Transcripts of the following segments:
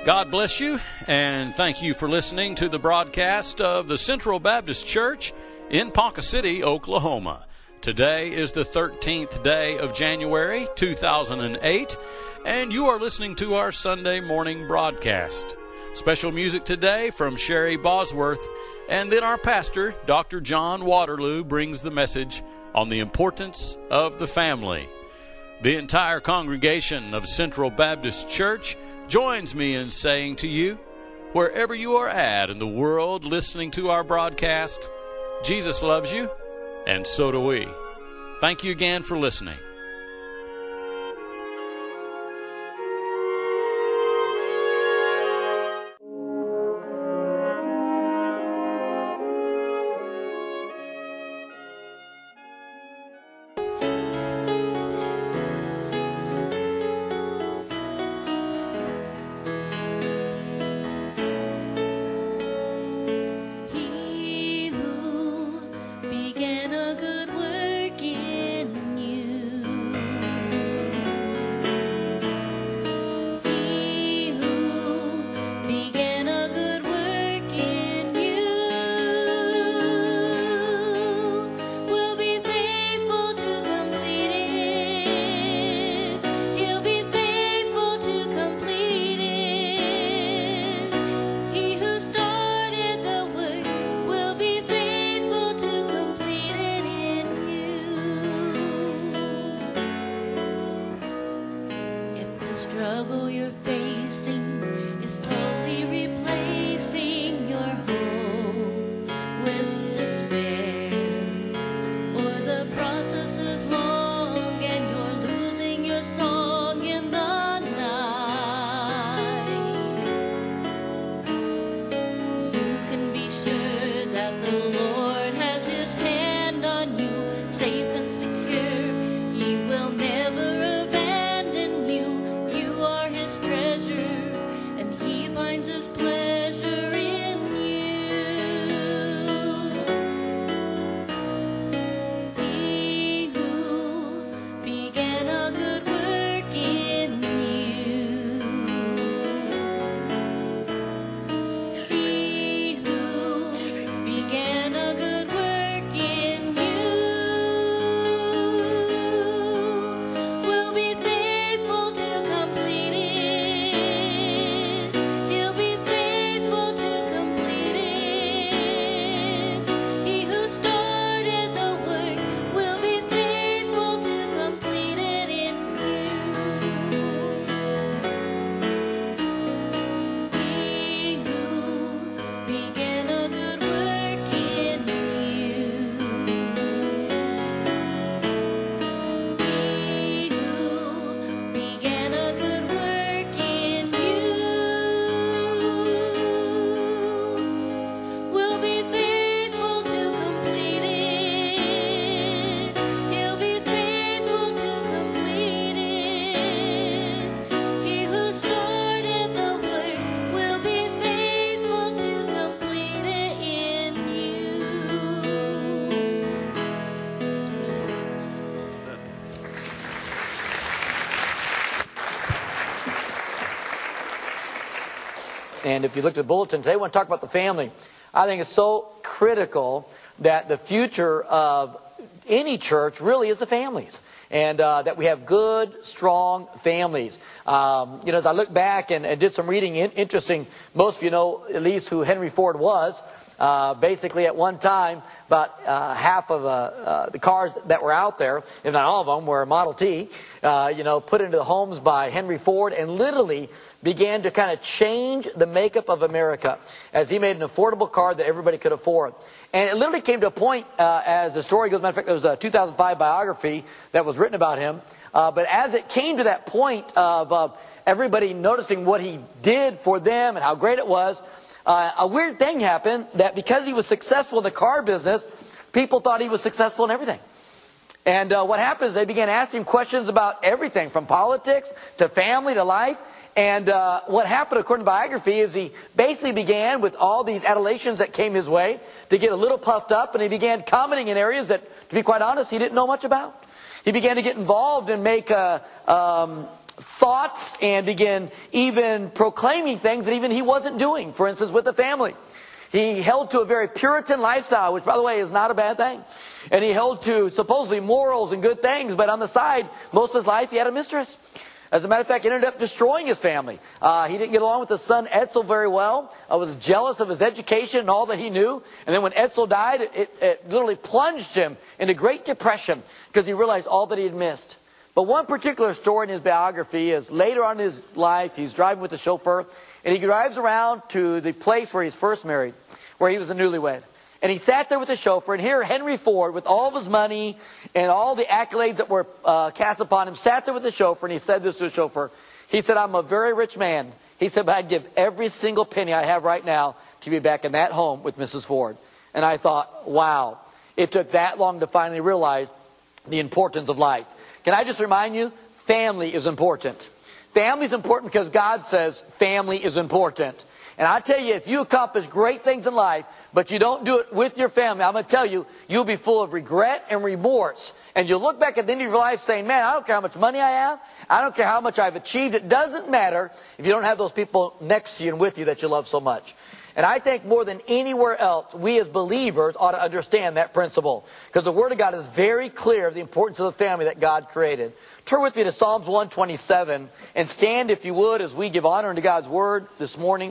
God bless you, and thank you for listening to the broadcast of the Central Baptist Church in Ponca City, Oklahoma. Today is the 13th day of January, 2008, and you are listening to our Sunday morning broadcast. Special music today from Sherry Bosworth, and then our pastor, Dr. John Waterloo, brings the message on the importance of the family. The entire congregation of Central Baptist Church joins me in saying to you, wherever you are at in the world listening to our broadcast, Jesus loves you, and so do we. Thank you again for listening. And if you looked at the bulletin today, I want to talk about the family. I think it's so critical that the future of any church really is the families. And that we have good, strong families. As I look back and did some reading, interesting, most of you know at least who Henry Ford was. Basically, at one time, about half of the cars that were out there, if not all of them, were Model T, put into the homes by Henry Ford, and literally began to kind of change the makeup of America as he made an affordable car that everybody could afford. And it literally came to a point, as the story goes, matter of fact, there was a 2005 biography that was written about him, but as it came to that point of everybody noticing what he did for them and how great it was, a weird thing happened, that because he was successful in the car business, people thought he was successful in everything. And what happened is they began asking him questions about everything, from politics to family to life. And what happened, according to biography, is he basically began with all these adulations that came his way to get a little puffed up, and he began commenting in areas that, to be quite honest, he didn't know much about. He began to get involved and make thoughts and began even proclaiming things that even he wasn't doing, for instance, with the family. He held to a very Puritan lifestyle, which, by the way, is not a bad thing. And he held to supposedly morals and good things, but on the side, most of his life, he had a mistress. As a matter of fact, he ended up destroying his family. He didn't get along with his son Etzel very well. Was jealous of his education and all that he knew. And then when Etzel died, it literally plunged him into great depression because he realized all that he had missed. But one particular story in his biography is later on in his life, he's driving with a chauffeur, and he drives around to the place where he's first married, where he was a newlywed. And he sat there with the chauffeur, and here Henry Ford, with all of his money and all the accolades that were cast upon him, sat there with the chauffeur, and he said this to the chauffeur. He said, I'm a very rich man. He said, but I'd give every single penny I have right now to be back in that home with Mrs. Ford. And I thought, wow, it took that long to finally realize the importance of life. Can I just remind you, family is important. Family is important because God says family is important. And I tell you, if you accomplish great things in life, but you don't do it with your family, I'm going to tell you, you'll be full of regret and remorse. And you'll look back at the end of your life saying, man, I don't care how much money I have. I don't care how much I've achieved. It doesn't matter if you don't have those people next to you and with you that you love so much. And I think more than anywhere else, we as believers ought to understand that principle. Because the Word of God is very clear of the importance of the family that God created. Turn with me to Psalms 127 and stand, if you would, as we give honor unto God's Word this morning.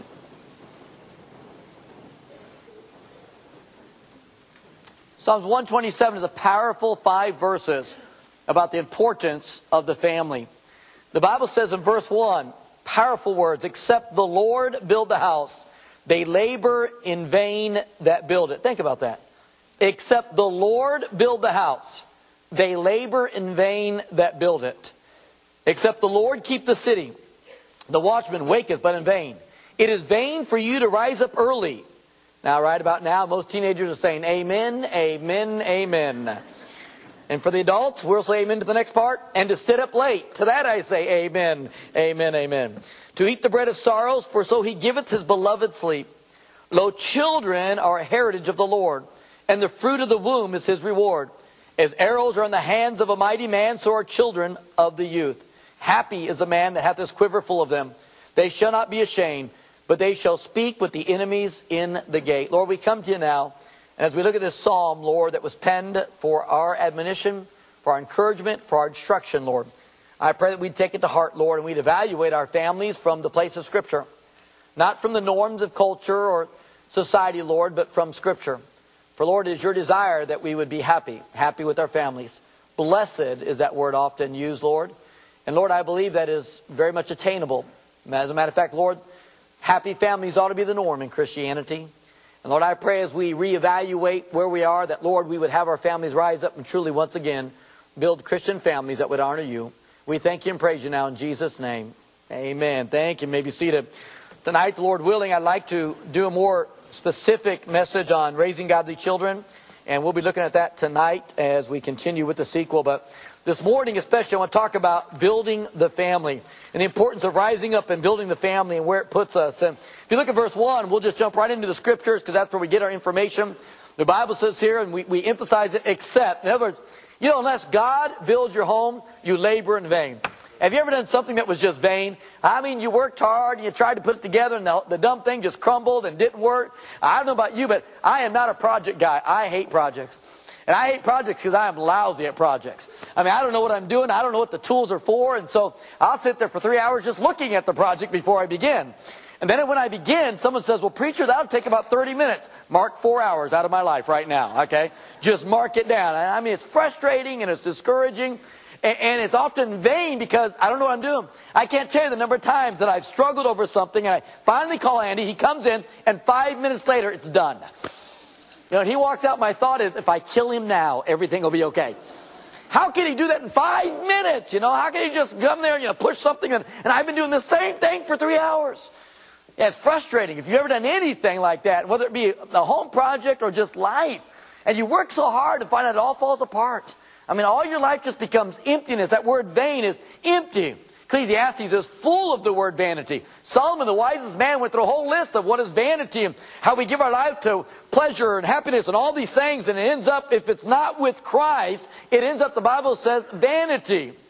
Psalms 127 is a powerful 5 verses about the importance of the family. The Bible says in verse 1, powerful words, except the Lord build the house, they labor in vain that build it. Think about that. Except the Lord build the house, they labor in vain that build it. Except the Lord keep the city, the watchman waketh but in vain. It is vain for you to rise up early. Now, right about now, most teenagers are saying amen, amen, amen. And for the adults, we'll say amen to the next part. And to sit up late. To that I say amen, amen, amen. To eat the bread of sorrows, for so he giveth his beloved sleep. Lo, children are a heritage of the Lord, and the fruit of the womb is his reward. As arrows are in the hands of a mighty man, so are children of the youth. Happy is the man that hath his quiver full of them. They shall not be ashamed, but they shall speak with the enemies in the gate. Lord, we come to you now. And as we look at this psalm, Lord, that was penned for our admonition, for our encouragement, for our instruction, Lord, I pray that we'd take it to heart, Lord, and we'd evaluate our families from the place of Scripture. Not from the norms of culture or society, Lord, but from Scripture. For, Lord, it is your desire that we would be happy with our families. Blessed is that word often used, Lord. And, Lord, I believe that is very much attainable. As a matter of fact, Lord, happy families ought to be the norm in Christianity. And Lord, I pray as we reevaluate where we are, that, Lord, we would have our families rise up and truly once again build Christian families that would honor you. We thank you and praise you now in Jesus' name. Amen. Thank you. You may be seated. Tonight, Lord willing, I'd like to do a more specific message on raising godly children. And we'll be looking at that tonight as we continue with the sequel. But this morning especially, I want to talk about building the family and the importance of rising up and building the family and where it puts us. And if you look at verse 1, we'll just jump right into the Scriptures because that's where we get our information. The Bible says here, and we emphasize it, except. In other words, you know, unless God builds your home, you labor in vain. Have you ever done something that was just vain? I mean, you worked hard and you tried to put it together and the dumb thing just crumbled and didn't work. I don't know about you, but I am not a project guy. I hate projects. And I hate projects because I am lousy at projects. I mean, I don't know what I'm doing. I don't know what the tools are for. And so I'll sit there for 3 hours just looking at the project before I begin. And then when I begin, someone says, well, preacher, that'll take about 30 minutes. Mark 4 hours out of my life right now, okay? Just mark it down. I mean, it's frustrating and it's discouraging. And it's often vain because I don't know what I'm doing. I can't tell you the number of times that I've struggled over something and I finally call Andy. He comes in and 5 minutes later it's done. You know, and he walks out. My thought is, if I kill him now, everything will be okay. How can he do that in 5 minutes? You know, how can he just come there and push something? And I've been doing the same thing for 3 hours. Yeah, it's frustrating. If you've ever done anything like that, whether it be a home project or just life, and you work so hard to find out it all falls apart. I mean, all your life just becomes emptiness. That word vain is empty. Ecclesiastes is full of the word vanity. Solomon, the wisest man, went through a whole list of what is vanity and how we give our life to pleasure and happiness and all these things. And it ends up, if it's not with Christ, it ends up, the Bible says, vanity.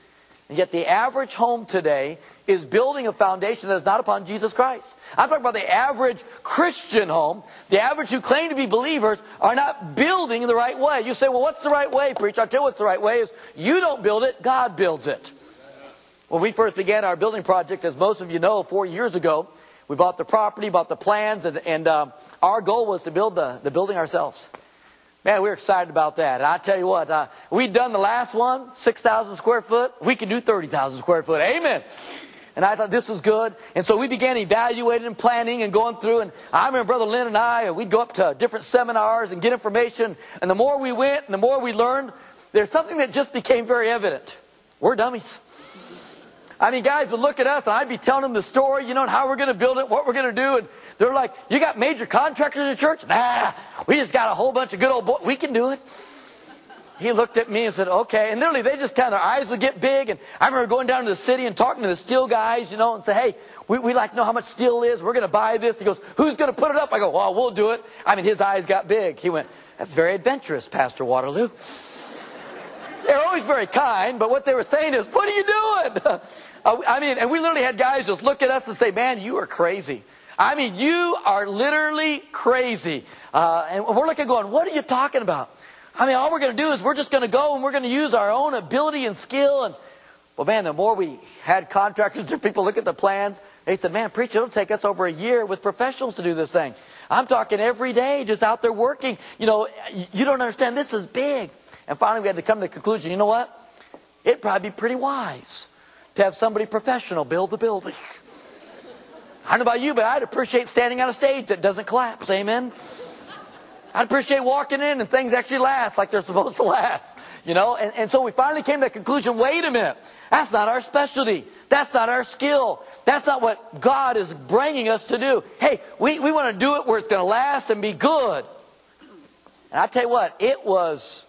And yet the average home today is building a foundation that is not upon Jesus Christ. I'm talking about the average Christian home. The average who claim to be believers are not building in the right way. You say, well, what's the right way, preacher? I'll tell you what's the right way is you don't build it, God builds it. When we first began our building project, as most of you know, 4 years ago, we bought the property, bought the plans, and our goal was to build the building ourselves. Man, we were excited about that. And I tell you what, we'd done the last one, 6,000 square foot. We can do 30,000 square foot. Amen. And I thought this was good. And so we began evaluating and planning and going through. And I remember Brother Lynn and I, we'd go up to different seminars and get information. And the more we went and the more we learned, there's something that just became very evident. We're dummies. I mean, guys would look at us and I'd be telling them the story, and how we're going to build it, what we're going to do. And they're like, you got major contractors in the church? Nah, we just got a whole bunch of good old boys. We can do it. He looked at me and said, okay. And literally, they just their eyes would get big. And I remember going down to the city and talking to the steel guys, and say, hey, we like to know how much steel is. We're going to buy this. He goes, who's going to put it up? I go, well, we'll do it. I mean, his eyes got big. He went, that's very adventurous, Pastor Waterloo. They're always very kind, but what they were saying is, what are you doing? And we literally had guys just look at us and say, man, you are crazy. I mean, you are literally crazy. And we're looking going, what are you talking about? I mean, all we're going to do is we're just going to go and we're going to use our own ability and skill. And well, man, the more we had contractors or people look at the plans, they said, man, preacher, it'll take us over a year with professionals to do this thing. I'm talking every day, just out there working. You don't understand. This is big. And finally, we had to come to the conclusion, you know what? It'd probably be pretty wise to have somebody professional build the building. I don't know about you, but I'd appreciate standing on a stage that doesn't collapse. Amen? I'd appreciate walking in and things actually last like they're supposed to last. And so we finally came to the conclusion, wait a minute. That's not our specialty. That's not our skill. That's not what God is bringing us to do. Hey, we want to do it where it's going to last and be good. And I tell you what, it was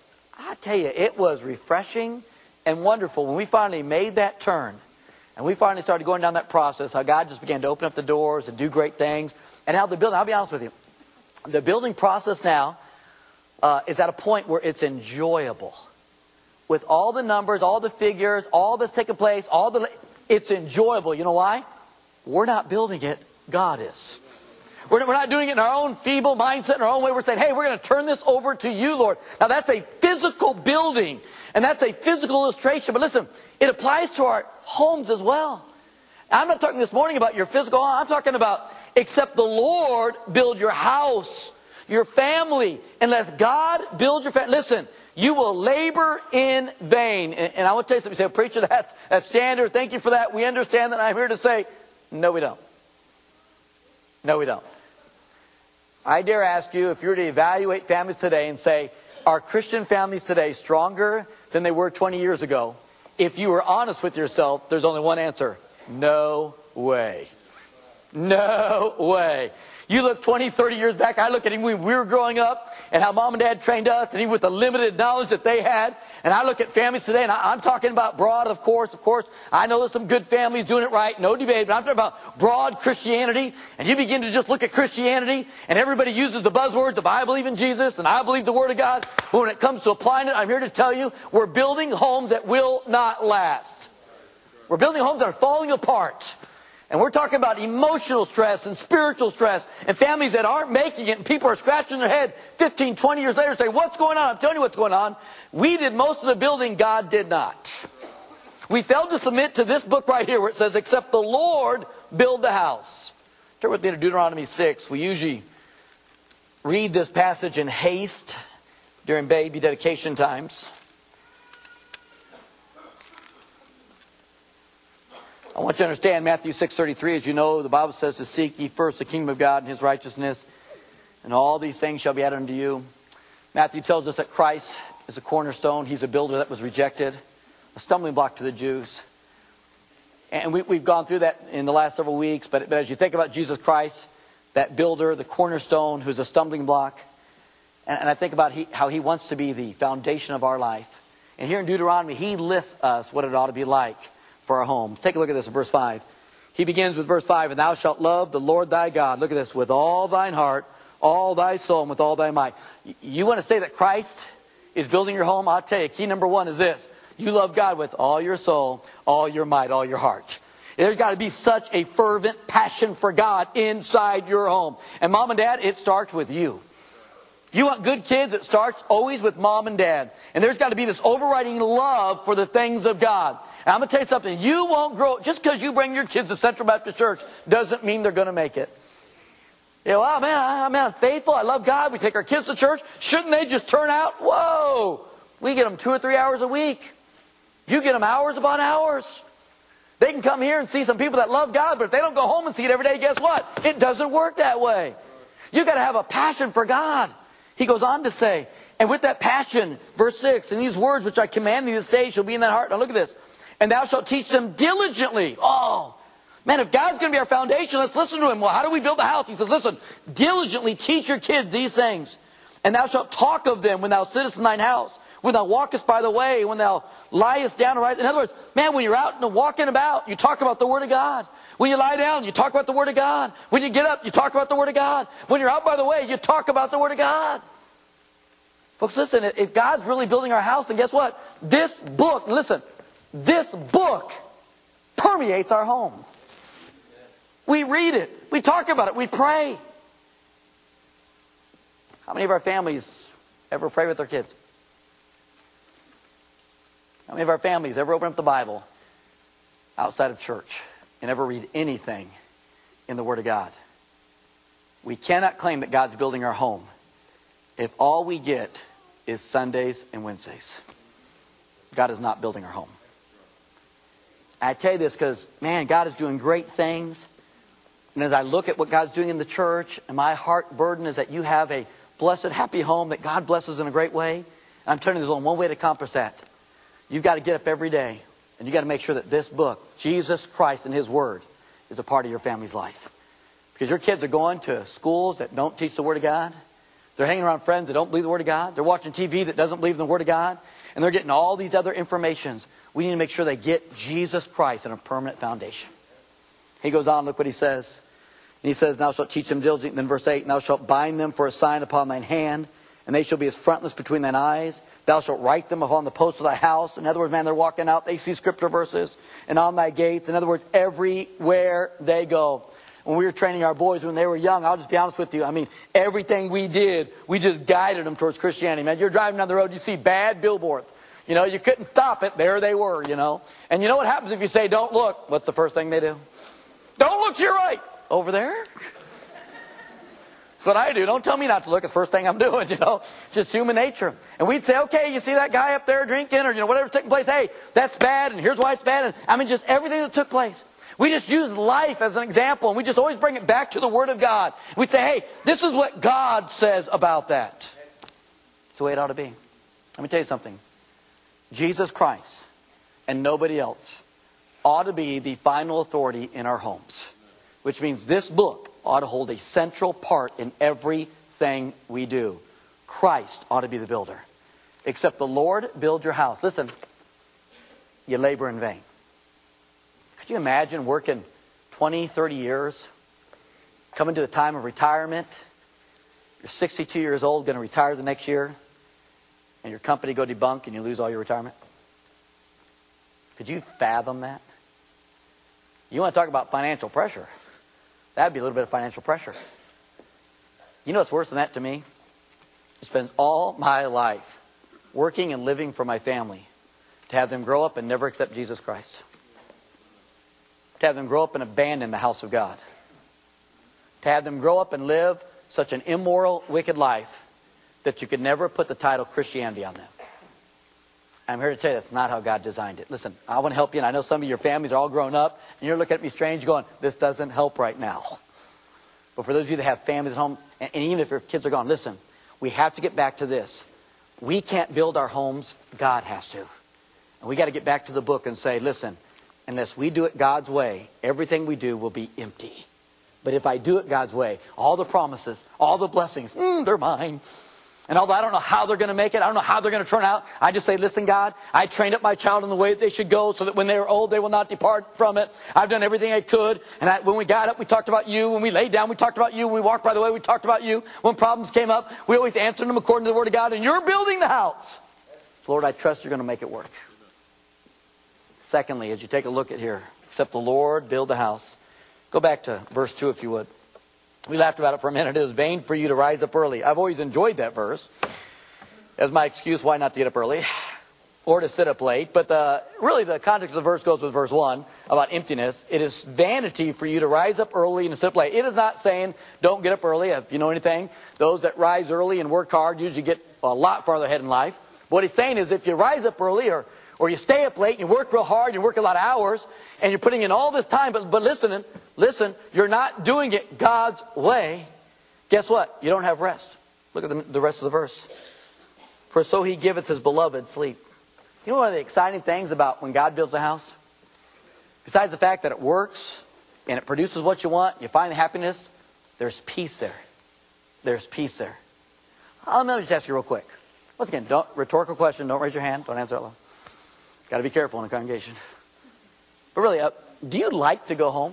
refreshing and wonderful when we finally made that turn. And we finally started going down that process, how God just began to open up the doors and do great things. And how the building, I'll be honest with you, the building process now is at a point where it's enjoyable. With all the numbers, all the figures, all that's taking place, it's enjoyable. You know why? We're not building it, God is. We're not doing it in our own feeble mindset, in our own way. We're saying, hey, we're going to turn this over to you, Lord. Now, that's a physical building, and that's a physical illustration. But listen, it applies to our homes as well. I'm not talking this morning about your physical home. I'm talking about, except the Lord build your house, your family. Unless God builds your family, listen, you will labor in vain. And I want to tell you something. You say, preacher, that's standard. Thank you for that. We understand that. I'm here to say, no, we don't. No, we don't. I dare ask you, if you were to evaluate families today and say, are Christian families today stronger than they were 20 years ago? If you were honest with yourself, there's only one answer. No way. No way. You look 20, 30 years back, I look at him when we were growing up and how mom and dad trained us, and even with the limited knowledge that they had. And I look at families today, and I'm talking about broad, of course. I know there's some good families doing it right, no debate, but I'm talking about broad Christianity. And you begin to just look at Christianity, and everybody uses the buzzwords of I believe in Jesus, and I believe the Word of God. But when it comes to applying it, I'm here to tell you, we're building homes that will not last. We're building homes that are falling apart. And we're talking about emotional stress and spiritual stress and families that aren't making it, and people are scratching their head 15, 20 years later saying, what's going on? I'm telling you what's going on. We did most of the building, God did not. We failed to submit to this book right here where it says, except the Lord build the house. Turn with me to Deuteronomy 6. We usually read this passage in haste during baby dedication times. I want you to understand Matthew 6:33. As you know, the Bible says to seek ye first the kingdom of God and His righteousness, and all these things shall be added unto you. Matthew tells us that Christ is a cornerstone. He's a builder that was rejected, a stumbling block to the Jews. And we've gone through that in the last several weeks. But as you think about Jesus Christ, that builder, the cornerstone, who's a stumbling block, and I think about how He wants to be the foundation of our life. And here in Deuteronomy, He lists us what it ought to be like for our homes. Take a look at this in verse 5. He begins with verse 5, and thou shalt love the Lord thy God. Look at this, with all thine heart, all thy soul, and with all thy might. You want to say that Christ is building your home? I'll tell you, key number one is this. You love God with all your soul, all your might, all your heart. There's got to be such a fervent passion for God inside your home. And mom and dad, it starts with you. You want good kids, it starts always with mom and dad. And there's got to be this overriding love for the things of God. And I'm going to tell you something. You won't grow, just because you bring your kids to Central Baptist Church doesn't mean they're going to make it. You know, well, man, I'm faithful. I love God. We take our kids to church. Shouldn't they just turn out? Whoa! We get them 2 or 3 hours a week. You get them hours upon hours. They can come here and see some people that love God, but if they don't go home and see it every day, guess what? It doesn't work that way. You've got to have a passion for God. He goes on to say, and with that passion, verse 6, and these words which I command thee this day shall be in thy heart. Now look at this. And thou shalt teach them diligently. Oh, man, if God's going to be our foundation, let's listen to Him. Well, how do we build the house? He says, listen, diligently teach your kids these things. And thou shalt talk of them when thou sittest in thine house, when thou walkest by the way, when thou liest down. In other words, man, when you're out and walking about, you talk about the Word of God. When you lie down, you talk about the Word of God. When you get up, you talk about the Word of God. When you're out by the way, you talk about the Word of God. Folks, listen, if God's really building our house, then guess what? This book, listen, this book permeates our home. We read it. We talk about it. We pray. How many of our families ever pray with their kids? How many of our families ever open up the Bible outside of church and ever read anything in the Word of God? We cannot claim that God's building our home if all we get is Sundays and Wednesdays. God is not building our home. I tell you this because, man, God is doing great things. And as I look at what God's doing in the church, and my heart burden is that you have a blessed, happy home that God blesses in a great way. And I'm telling you, there's only one way to accomplish that. You've got to get up every day, and you've got to make sure that this book, Jesus Christ and His Word, is a part of your family's life. Because your kids are going to schools that don't teach the Word of God. They're hanging around friends that don't believe the Word of God. They're watching TV that doesn't believe in the Word of God. And they're getting all these other informations. We need to make sure they get Jesus Christ on a permanent foundation. He goes on, look what he says. And he says, thou shalt teach them diligently. Then verse 8, and thou shalt bind them for a sign upon thine hand, and they shall be as frontlets between thine eyes. Thou shalt write them upon the posts of thy house. In other words, man, they're walking out, they see scripture verses, and on thy gates. In other words, everywhere they go. When we were training our boys when they were young, I'll just be honest with you. I mean, everything we did, we just guided them towards Christianity. Man, you're driving down the road, you see bad billboards. You know, you couldn't stop it. There they were, you know. And you know what happens if you say, don't look? What's the first thing they do? Don't look to your right. Over there? That's what I do. Don't tell me not to look. It's the first thing I'm doing, you know. It's just human nature. And we'd say, okay, you see that guy up there drinking or, you know, whatever's taking place. Hey, that's bad and here's why it's bad. And I mean, just everything that took place. We just use life as an example, and we just always bring it back to the Word of God. We'd say, hey, this is what God says about that. It's the way it ought to be. Let me tell you something. Jesus Christ and nobody else ought to be the final authority in our homes. Which means this book ought to hold a central part in everything we do. Christ ought to be the builder. Except the Lord build your house. Listen, you labor in vain. Could you imagine working 20, 30 years, coming to the time of retirement, you're 62 years old, going to retire the next year, and your company go debunk and you lose all your retirement? Could you fathom that? You want to talk about financial pressure? That'd be a little bit of financial pressure. You know what's worse than that to me? I spend all my life working and living for my family to have them grow up and never accept Jesus Christ. To have them grow up and abandon the house of God. To have them grow up and live such an immoral, wicked life that you could never put the title Christianity on them. I'm here to tell you that's not how God designed it. Listen, I want to help you, and I know some of your families are all grown up, and you're looking at me strange going, this doesn't help right now. But for those of you that have families at home, and even if your kids are gone, listen, we have to get back to this. We can't build our homes, God has to. And we got to get back to the book and say, listen, unless we do it God's way, everything we do will be empty. But if I do it God's way, all the promises, all the blessings, they're mine. And although I don't know how they're going to make it, I don't know how they're going to turn out, I just say, listen, God, I trained up my child in the way that they should go so that when they are old, they will not depart from it. I've done everything I could. And when we got up, we talked about you. When we laid down, we talked about you. When we walked by the way, we talked about you. When problems came up, we always answered them according to the Word of God. And you're building the house. Lord, I trust you're going to make it work. Secondly, as you take a look at here, except the Lord build the house. Go back to verse 2 if you would. We laughed about it for a minute. It is vain for you to rise up early. I've always enjoyed that verse as my excuse why not to get up early or to sit up late. But really the context of the verse goes with verse 1 about emptiness. It is vanity for you to rise up early and to sit up late. It is not saying don't get up early. If you know anything, those that rise early and work hard usually get a lot farther ahead in life. What he's saying is if you rise up early or you stay up late and you work real hard, you work a lot of hours, and you're putting in all this time, but listen, you're not doing it God's way, guess what? You don't have rest. Look at the rest of the verse. For so he giveth his beloved sleep. You know one of the exciting things about when God builds a house? Besides the fact that it works and it produces what you want, you find the happiness, there's peace there. There's peace there. Let me just ask you real quick. Once again, rhetorical question, don't raise your hand, don't answer it loud. Got to be careful in a congregation. But really, do you like to go home?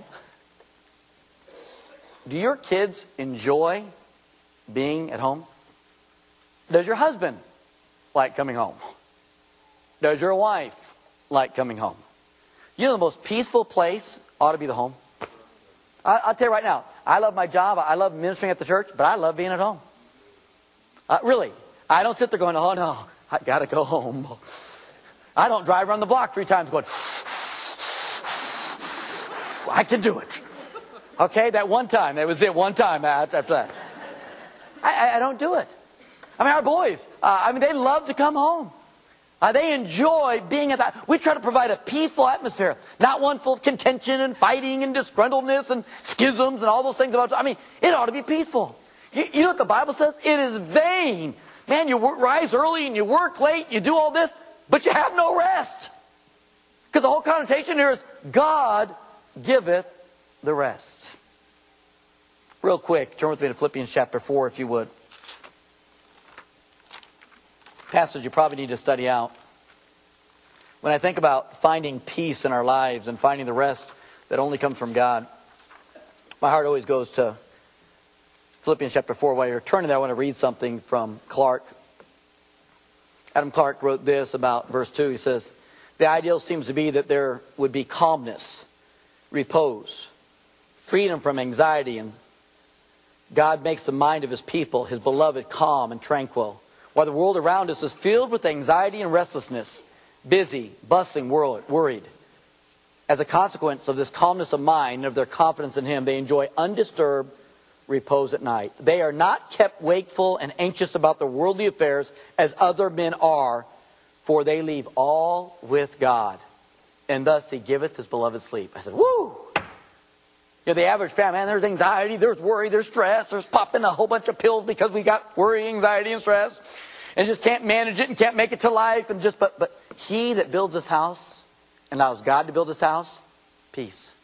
Do your kids enjoy being at home? Does your husband like coming home? Does your wife like coming home? You know the most peaceful place ought to be the home. I'll tell you right now, I love my job, I love ministering at the church, but I love being at home. Really, I don't sit there going, oh no, I got to go home. I don't drive around the block 3 times going, I can do it. Okay, that one time, that was it, one time after that. I don't do it. I mean, our boys, they love to come home. They enjoy being at that. We try to provide a peaceful atmosphere, not one full of contention and fighting and disgruntledness and schisms and all those things. It ought to be peaceful. You know what the Bible says? It is vain. Man, you rise early and you work late, you do all this, but you have no rest. Because the whole connotation here is God giveth the rest. Real quick, turn with me to Philippians chapter 4 if you would. Passage you probably need to study out. When I think about finding peace in our lives and finding the rest that only comes from God, my heart always goes to Philippians chapter 4. While you're turning there, I want to read something from Clark. Adam Clark wrote this about verse 2. He says, the ideal seems to be that there would be calmness, repose, freedom from anxiety, and God makes the mind of his people, his beloved, calm and tranquil, while the world around us is filled with anxiety and restlessness, busy, bustling, worried. As a consequence of this calmness of mind and of their confidence in him, they enjoy undisturbed repose at night. They are not kept wakeful and anxious about the worldly affairs as other men are, for they leave all with God. And thus he giveth his beloved sleep. I said, woo! You know, the average family, man, there's anxiety, there's worry, there's stress, there's popping a whole bunch of pills because we got worry, anxiety, and stress, and just can't manage it and can't make it to life. And just, but he that builds this house and allows God to build this house, peace.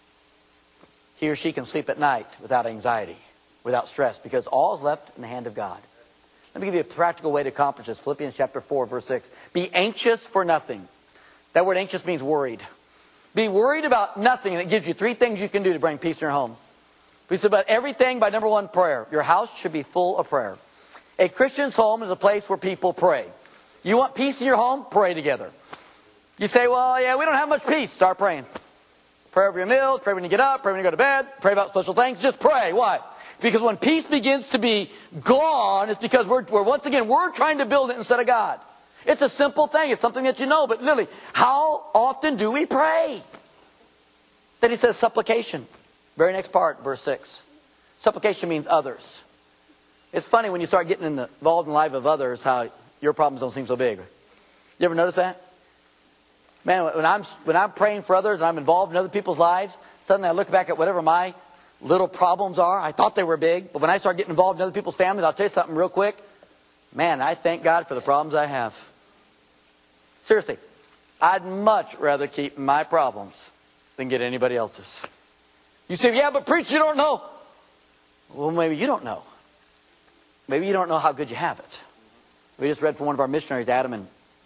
He or she can sleep at night without anxiety, without stress, because all is left in the hand of God. Let me give you a practical way to accomplish this. Philippians chapter 4, verse 6. Be anxious for nothing. That word anxious means worried. Be worried about nothing, and it gives you 3 things you can do to bring peace in your home. We said about everything by number 1, prayer. Your house should be full of prayer. A Christian's home is a place where people pray. You want peace in your home? Pray together. You say, well, yeah, we don't have much peace. Start praying. Pray over your meals, pray when you get up, pray when you go to bed, pray about special things. Just pray. Why? Because when peace begins to be gone, it's because we're once again, we're trying to build it instead of God. It's a simple thing. It's something that you know. But literally, how often do we pray? Then he says supplication. Very next part, verse 6. Supplication means others. It's funny when you start getting involved in the life of others, how your problems don't seem so big. You ever notice that? Man, when I'm praying for others and I'm involved in other people's lives, suddenly I look back at whatever my little problems are. I thought they were big, but when I start getting involved in other people's families, I'll tell you something real quick. Man, I thank God for the problems I have. Seriously, I'd much rather keep my problems than get anybody else's. You say, yeah, but preacher, you don't know. Well, maybe you don't know. Maybe you don't know how good you have it. We just read from one of our missionaries, Adam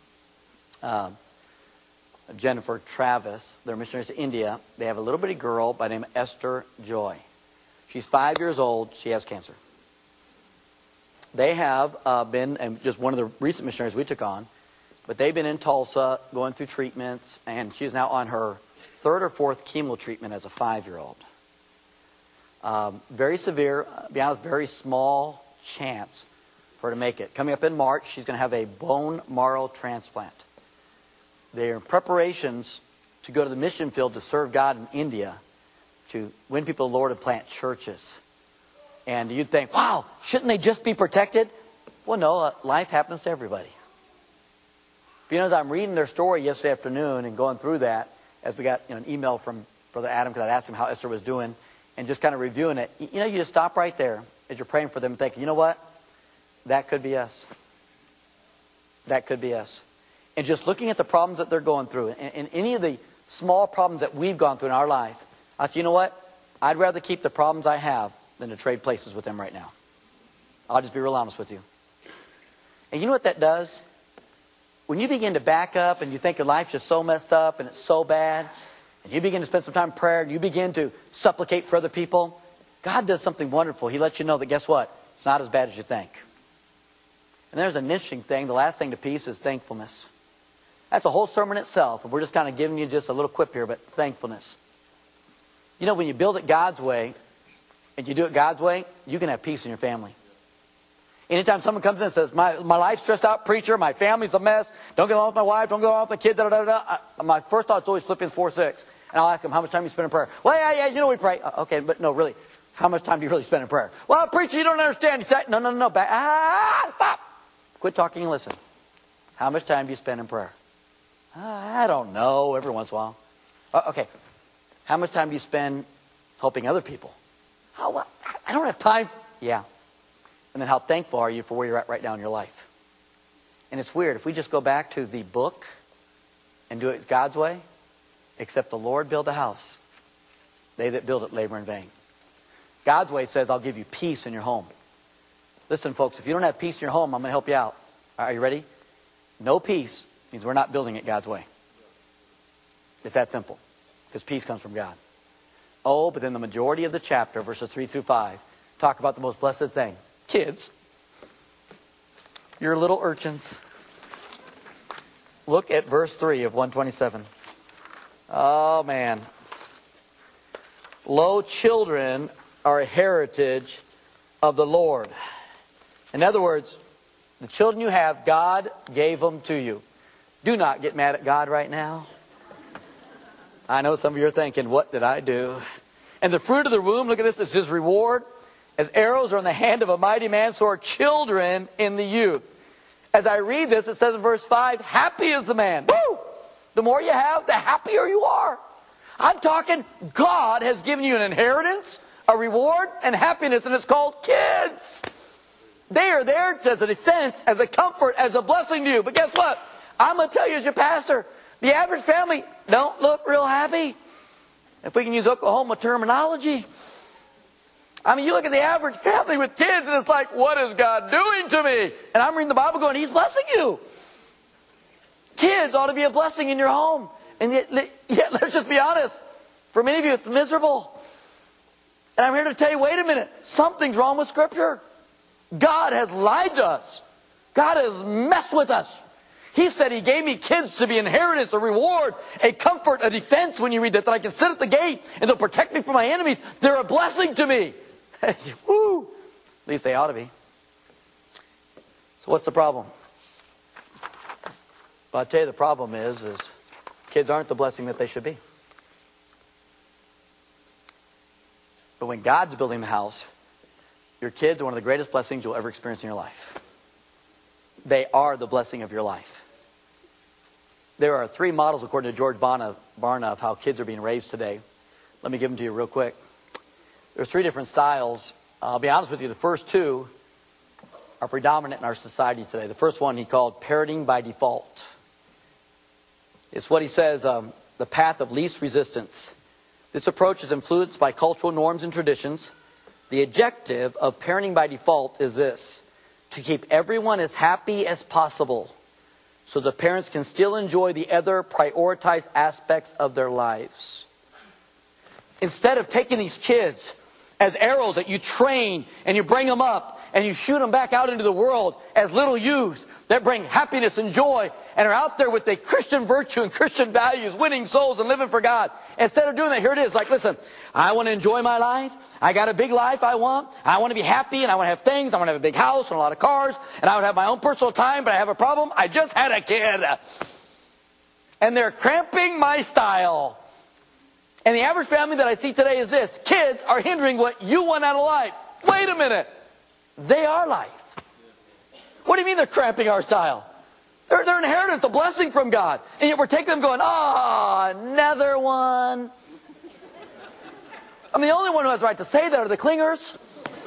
and Jennifer Travis. They're missionaries to India. They have a little bitty girl by the name of Esther Joy. She's 5 years old. She has cancer. They have been, and just one of the recent missionaries we took on, But they've been in Tulsa going through treatments, and she's now on her 3rd or 4th chemo treatment as a 5-year-old. Very severe, to be honest, very small chance for her to make it. Coming up in March, she's going to have a bone marrow transplant. They're in preparations to go to the mission field to serve God in India, to win people to the Lord and plant churches. And you'd think, wow, shouldn't they just be protected? Well, no, life happens to everybody. But as I'm reading their story yesterday afternoon and going through that, as we got an email from Brother Adam, because I'd asked him how Esther was doing, and just kind of reviewing it, you just stop right there as you're praying for them and think, you know what? That could be us. That could be us. And just looking at the problems that they're going through, and any of the small problems that we've gone through in our life, I said, you know what? I'd rather keep the problems I have than to trade places with them right now. I'll just be real honest with you. And you know what that does? When you begin to back up and you think your life's just so messed up and it's so bad, and you begin to spend some time in prayer and you begin to supplicate for other people, God does something wonderful. He lets you know that, guess what? It's not as bad as you think. And there's an interesting thing. The last thing to peace is thankfulness. That's a whole sermon itself. And we're just kind of giving you just a little quip here, but thankfulness. When you build it God's way and you do it God's way, you can have peace in your family. Anytime someone comes in and says, my life's stressed out, preacher, my family's a mess, don't get along with my wife, don't get along with my kids, my first thought is always Philippians 4:6. And I'll ask them, how much time you spend in prayer? Well, yeah, we pray. Okay, but no, really, how much time do you really spend in prayer? Well, preacher, you don't understand. He said, no, stop. Quit talking and listen. How much time do you spend in prayer? I don't know, every once in a while. Okay, how much time do you spend helping other people? I don't have time. Yeah. And then how thankful are you for where you're at right now in your life? And it's weird. If we just go back to the book and do it God's way, except the Lord build a house, they that build it labor in vain. God's way says, I'll give you peace in your home. Listen, folks, if you don't have peace in your home, I'm going to help you out. Are you ready? No peace means we're not building it God's way. It's that simple. Because peace comes from God. Oh, but then the majority of the chapter, verses 3 through 5, talk about the most blessed thing. Kids, you're little urchins. Look at verse 3 of 127. Oh, man. Lo, children are a heritage of the Lord. In other words, the children you have, God gave them to you. Do not get mad at God right now. I know some of you are thinking, what did I do? And the fruit of the womb, look at this, is his reward. As arrows are in the hand of a mighty man, so are children in the youth. As I read this, it says in verse 5, happy is the man. Woo! The more you have, the happier you are. I'm talking, God has given you an inheritance, a reward, and happiness, and it's called kids. They are there as a defense, as a comfort, as a blessing to you. But guess what? I'm going to tell you as your pastor, the average family don't look real happy. If we can use Oklahoma terminology. I mean, you look at the average family with kids and it's like, what is God doing to me? And I'm reading the Bible going, He's blessing you. Kids ought to be a blessing in your home. And yet, let's just be honest. For many of you, it's miserable. And I'm here to tell you, wait a minute. Something's wrong with Scripture. God has lied to us. God has messed with us. He said He gave me kids to be inheritance, a reward, a comfort, a defense. When you read that I can sit at the gate and they'll protect me from my enemies. They're a blessing to me. Woo! At least they ought to be. So what's the problem? Well, I'll tell you the problem is kids aren't the blessing that they should be. But when God's building the house, your kids are one of the greatest blessings you'll ever experience in your life. They are the blessing of your life. There are 3 models, according to George Barna, of how kids are being raised today. Let me give them to you real quick. There's 3 different styles. I'll be honest with you, the first 2 are predominant in our society today. The first one he called parenting by default. It's what he says, the path of least resistance. This approach is influenced by cultural norms and traditions. The objective of parenting by default is this: to keep everyone as happy as possible so the parents can still enjoy the other prioritized aspects of their lives. Instead of taking these kids as arrows that you train and you bring them up and you shoot them back out into the world as little yous that bring happiness and joy and are out there with the Christian virtue and Christian values, winning souls and living for God. Instead of doing that, here it is. Like, listen, I want to enjoy my life. I got a big life I want. I want to be happy and I want to have things. I want to have a big house and a lot of cars. And I want to have my own personal time, but I have a problem. I just had a kid. And they're cramping my style. And the average family that I see today is this. Kids are hindering what you want out of life. Wait a minute. They are life. What do you mean they're cramping our style? They're inheritance, a blessing from God. And yet we're taking them going, another one. I mean, the only one who has the right to say that are the clingers.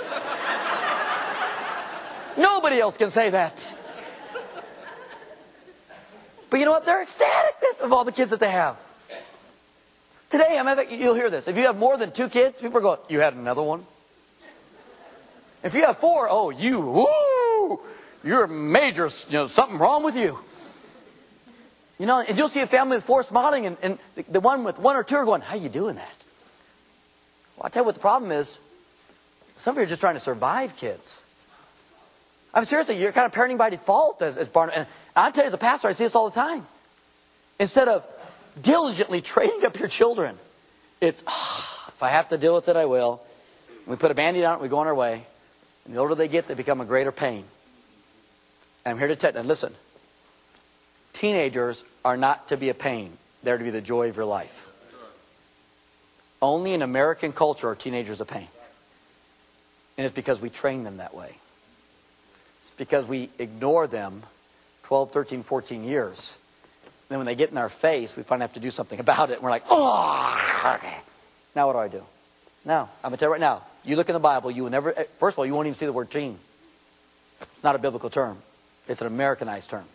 Nobody else can say that. But you know what? They're ecstatic of all the kids that they have. Today, you'll hear this. If you have more than 2 kids, people are going, you had another one? If you have 4, you're major, something wrong with you. And you'll see a family with 4 smiling, and the one with 1 or 2 are going, how are you doing that? Well, I'll tell you what the problem is. Some of you are just trying to survive kids. I mean, seriously, you're kind of parenting by default as Barnabas. And I'll tell you, as a pastor, I see this all the time. Instead of diligently training up your children, it's, if I have to deal with it, I will. We put a Band-Aid on it, we go on our way. And the older they get, they become a greater pain. And I'm here to tell you, listen, teenagers are not to be a pain. They're to be the joy of your life. Only in American culture are teenagers a pain. And it's because we train them that way. It's because we ignore them 12, 13, 14 years. And then when they get in our face, we finally have to do something about it. And we're like, okay. Now what do I do? Now, I'm going to tell you right now. You look in the Bible, you will never, first of all, you won't even see the word teen. It's not a biblical term. It's an Americanized term.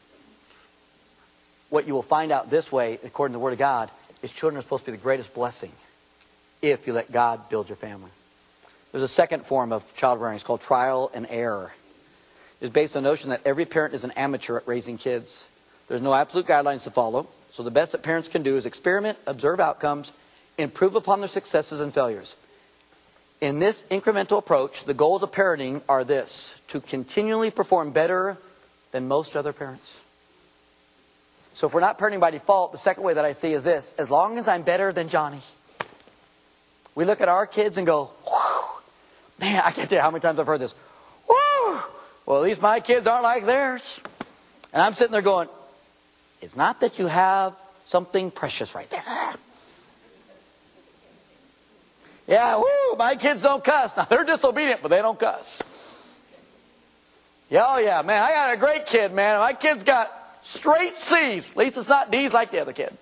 What you will find out this way, according to the Word of God, is children are supposed to be the greatest blessing if you let God build your family. There's a second form of child rearing. It's called trial and error. It's based on the notion that every parent is an amateur at raising kids. There's no absolute guidelines to follow. So the best that parents can do is experiment, observe outcomes, improve upon their successes and failures. In this incremental approach, the goals of parenting are this: to continually perform better than most other parents. So if we're not parenting by default, the second way that I see is this: as long as I'm better than Johnny. We look at our kids and go, man, I can't tell you how many times I've heard this. Well, at least my kids aren't like theirs. And I'm sitting there going, it's not that you have something precious right there. Yeah, my kids don't cuss. Now, they're disobedient, but they don't cuss. Yeah, oh yeah, man, I got a great kid, man. My kid's got straight C's. At least it's not D's like the other kid.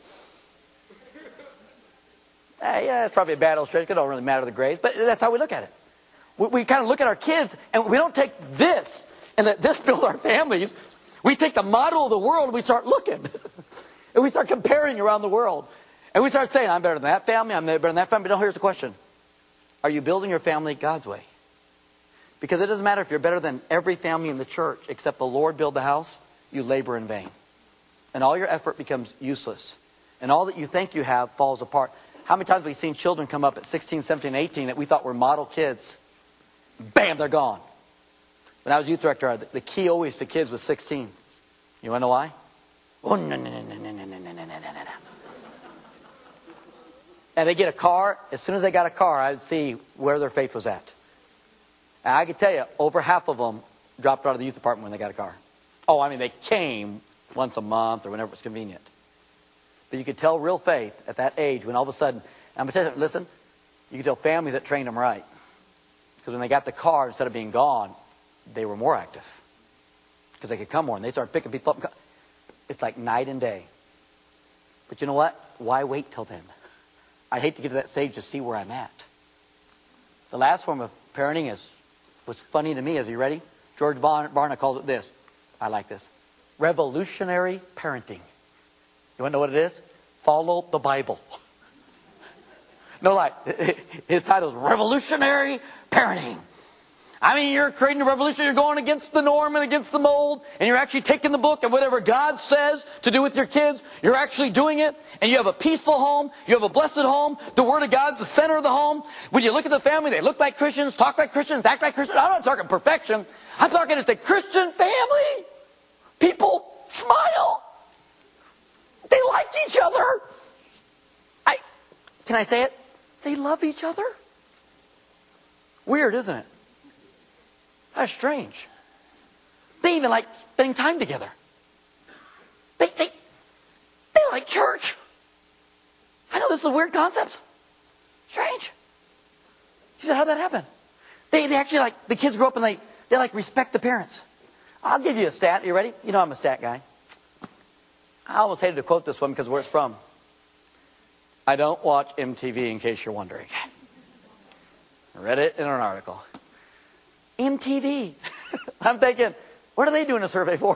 Yeah, it's probably a bad illustration. It don't really matter the grades, but that's how we look at it. We kind of look at our kids, and we don't take this and let this build our families. We take the model of the world and we start looking. And we start comparing around the world. And we start saying, I'm better than that family, I'm better than that family. But no, here's the question. Are you building your family God's way? Because it doesn't matter if you're better than every family in the church, except the Lord build the house, you labor in vain. And all your effort becomes useless. And all that you think you have falls apart. How many times have we seen children come up at 16, 17, 18 that we thought were model kids? Bam, they're gone. When I was youth director, the key always to kids was 16. You want to know why? Oh, no. And they get a car. As soon as they got a car, I would see where their faith was at. And I can tell you, over half of them dropped out of the youth department when they got a car. Oh, I mean, they came once a month or whenever it was convenient. But you could tell real faith at that age when all of a sudden, I'm going to tell you, listen, you could tell families that trained them right. Because when they got the car, instead of being gone, they were more active. Because they could come more and they started picking people up. It's like night and day. But you know what? Why wait till then? I'd hate to get to that stage to see where I'm at. The last form of parenting was funny to me. Are you ready? George Barna calls it this. I like this. Revolutionary parenting. You want to know what it is? Follow the Bible. No lie. His title is Revolutionary Parenting. I mean, you're creating a revolution. You're going against the norm and against the mold. And you're actually taking the book and whatever God says to do with your kids, you're actually doing it. And you have a peaceful home. You have a blessed home. The Word of God's the center of the home. When you look at the family, they look like Christians, talk like Christians, act like Christians. I'm not talking perfection. I'm talking it's a Christian family. People smile. They like each other. Can I say it? They love each other. Weird, isn't it? That's strange. They even like spending time together. They like church. I know this is a weird concept. Strange. He said, how'd that happen? They actually like, the kids grow up and they like respect the parents. I'll give you a stat. Are you ready? You know I'm a stat guy. I almost hated to quote this one because of where it's from. I don't watch MTV in case you're wondering. I read it in an article. MTV. I'm thinking, what are they doing a survey for?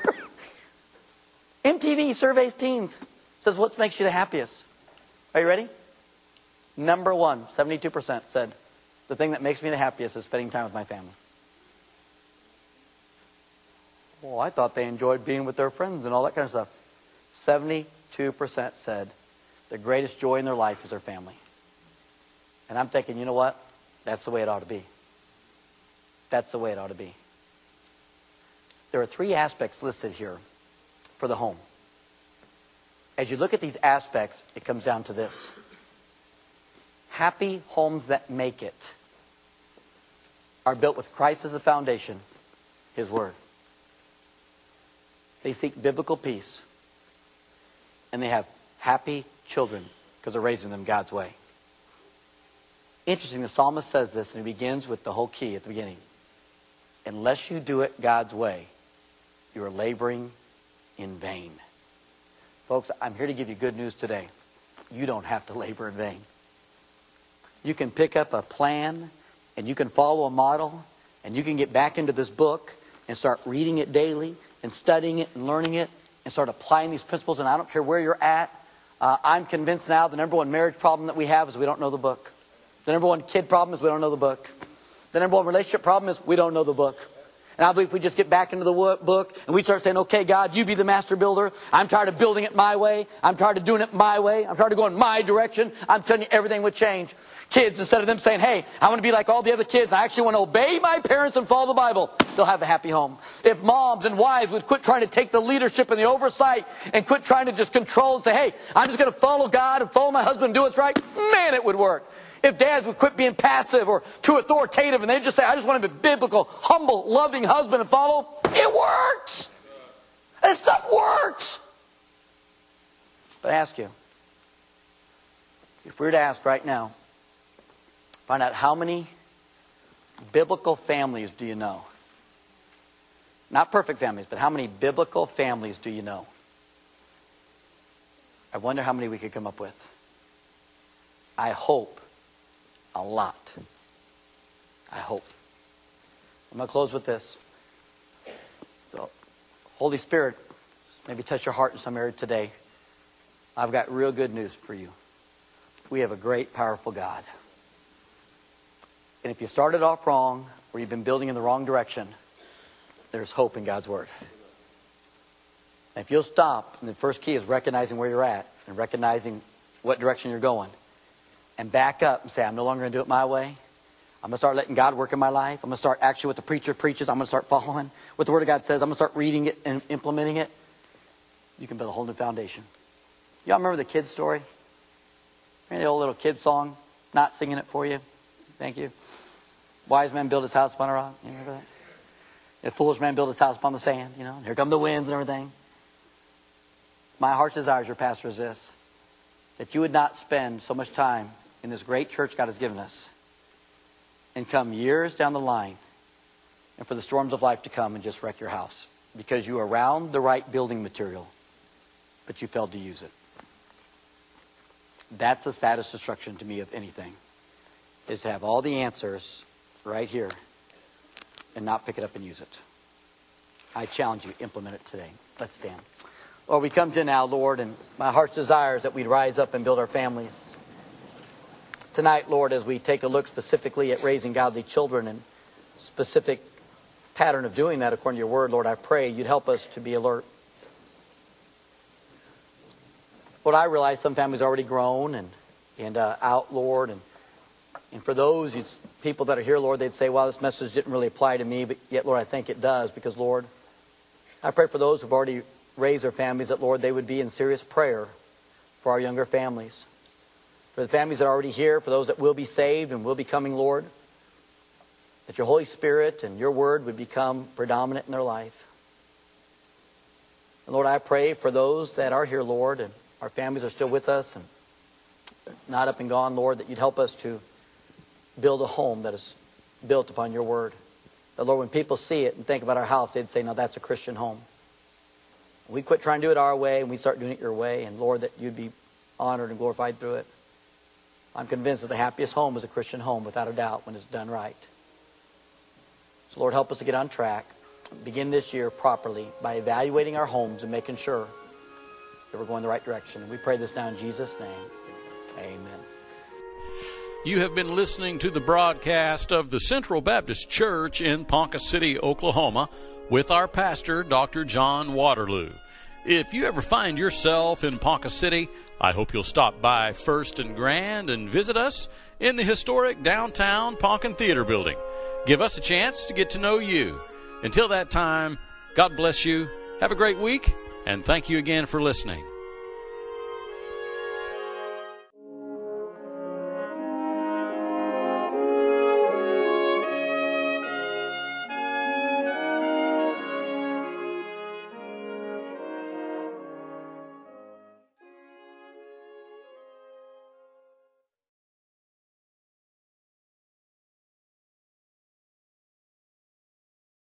MTV surveys teens. Says what makes you the happiest. Are you ready? Number one, 72% said, the thing that makes me the happiest is spending time with my family. Well, I thought they enjoyed being with their friends and all that kind of stuff. 72% said the greatest joy in their life is their family. And I'm thinking, you know what? That's the way it ought to be. That's the way it ought to be. There are three aspects listed here for the home. As you look at these aspects, it comes down to this. Happy homes that make it are built with Christ as the foundation, His Word. They seek biblical peace. And they have happy children because they're raising them God's way. Interesting, the psalmist says this, and he begins with the whole key at the beginning. Unless you do it God's way, you are laboring in vain. Folks, I'm here to give you good news today. You don't have to labor in vain. You can pick up a plan, and you can follow a model, and you can get back into this book and start reading it daily and studying it and learning it and start applying these principles. And I don't care where you're at. I'm convinced now the number one marriage problem that we have is we don't know the book. The number one kid problem is we don't know the book. The number one relationship problem is we don't know the book. And I believe if we just get back into the book and we start saying, okay, God, you be the master builder. I'm tired of building it my way. I'm tired of doing it my way. I'm tired of going my direction. I'm telling you, everything would change. Kids, instead of them saying, hey, I want to be like all the other kids, I actually want to obey my parents and follow the Bible, they'll have a happy home. If moms and wives would quit trying to take the leadership and the oversight and quit trying to just control and say, hey, I'm just going to follow God and follow my husband and do what's right, man, it would work. If dads would quit being passive or too authoritative and they just say, I just want to be a biblical, humble, loving husband and follow, it works. This stuff works. But I ask you, if we were to ask right now, find out how many biblical families do you know? Not perfect families, but how many biblical families do you know? I wonder how many we could come up with. I hope a lot. I hope. I'm going to close with this. So, Holy Spirit, maybe touch your heart in some area today. I've got real good news for you. We have a great, powerful God. And if you started off wrong, or you've been building in the wrong direction, there's hope in God's Word. And if you'll stop, and the first key is recognizing where you're at, and recognizing what direction you're going, and back up and say, I'm no longer going to do it my way. I'm going to start letting God work in my life. I'm going to start actually what the preacher preaches. I'm going to start following what the Word of God says. I'm going to start reading it and implementing it. You can build a whole new foundation. Y'all remember the kids' story? Remember the old little kid song? Not singing it for you. Thank you. Wise man built his house upon a rock. You remember that? The foolish man built his house upon the sand. You know, here come the winds and everything. My heart's desire as your pastor is this: that you would not spend so much time in this great church God has given us and come years down the line and for the storms of life to come and just wreck your house because you are around the right building material, but you failed to use it. That's the saddest destruction to me of anything, is to have all the answers right here and not pick it up and use it. I challenge you, implement it today. Let's stand. Lord, we come to you now, Lord, and my heart's desire is that we'd rise up and build our families. Tonight, Lord, as we take a look specifically at raising godly children, and specific pattern of doing that according to your word, Lord, I pray you'd help us to be alert. Lord, I realize some families are already grown and out, Lord, and for those people that are here, Lord, they'd say, well, this message didn't really apply to me, but yet, Lord, I think it does, because, Lord, I pray for those who've already raised their families that, Lord, they would be in serious prayer for our younger families. For the families that are already here, for those that will be saved and will be coming, Lord, that your Holy Spirit and your word would become predominant in their life. And Lord, I pray for those that are here, Lord, and our families are still with us and not up and gone, Lord, that you'd help us to build a home that is built upon your word. That, Lord, when people see it and think about our house, they'd say, no, that's a Christian home. We quit trying to do it our way and we start doing it your way, and Lord, that you'd be honored and glorified through it. I'm convinced that the happiest home is a Christian home, without a doubt, when it's done right. So, Lord, help us to get on track. Begin this year properly by evaluating our homes and making sure that we're going the right direction. And we pray this now in Jesus' name. Amen. You have been listening to the broadcast of the Central Baptist Church in Ponca City, Oklahoma, with our pastor, Dr. John Waterloo. If you ever find yourself in Ponca City, I hope you'll stop by First and Grand and visit us in the historic downtown Ponca Theater building. Give us a chance to get to know you. Until that time, God bless you, have a great week, and thank you again for listening.